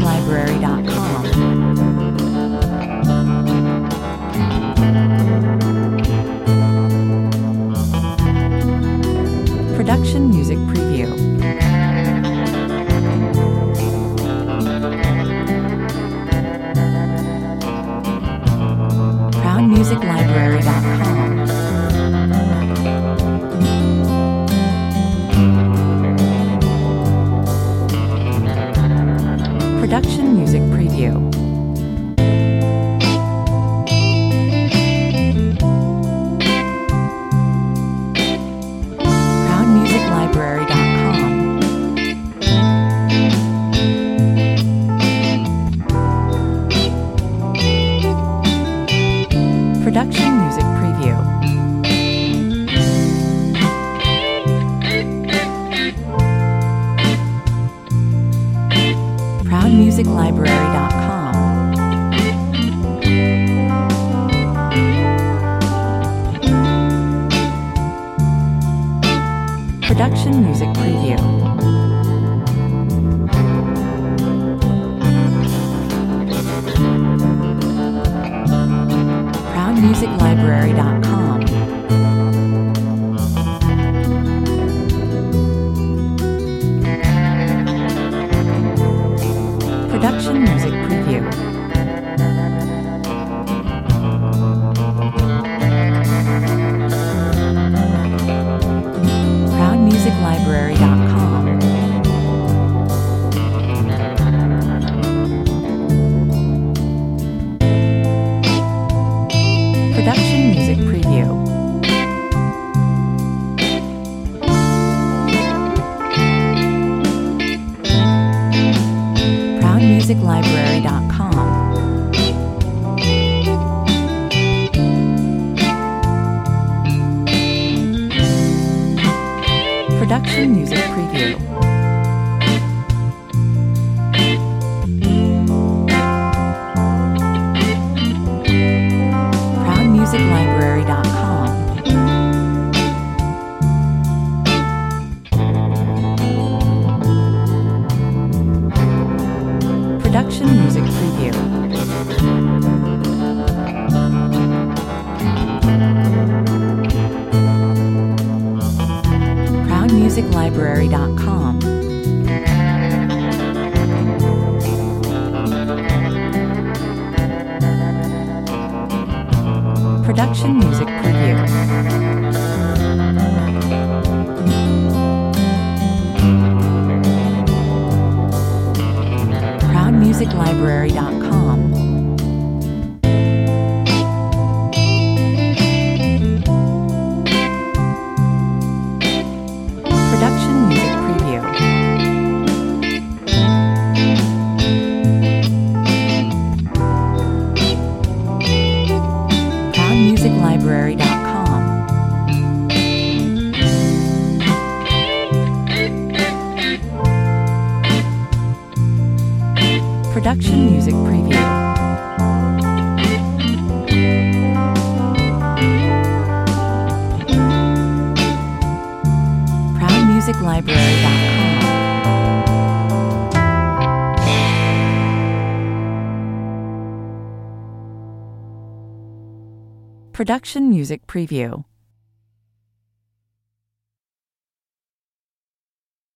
ProudMusicLibrary.com. Production Music Preview. ProudMusicLibrary.com. Production Music Preview. ProudMusicLibrary.com. Production Music Preview. ProudMusicLibrary.com. Production Music Preview. ProudMusicLibrary.com. Production Music Preview. ProudMusicLibrary.com. Production Music Preview. ProudMusicLibrary.com. Production Music Preview. ProudMusicLibrary.com. Production Music Preview. ProudMusicLibrary.com. Production Music Preview. ProudMusicLibrary.com. Production Music Preview. ProudMusicLibrary.com. Production Music Preview. ProudMusicLibrary.com. Production Music Preview.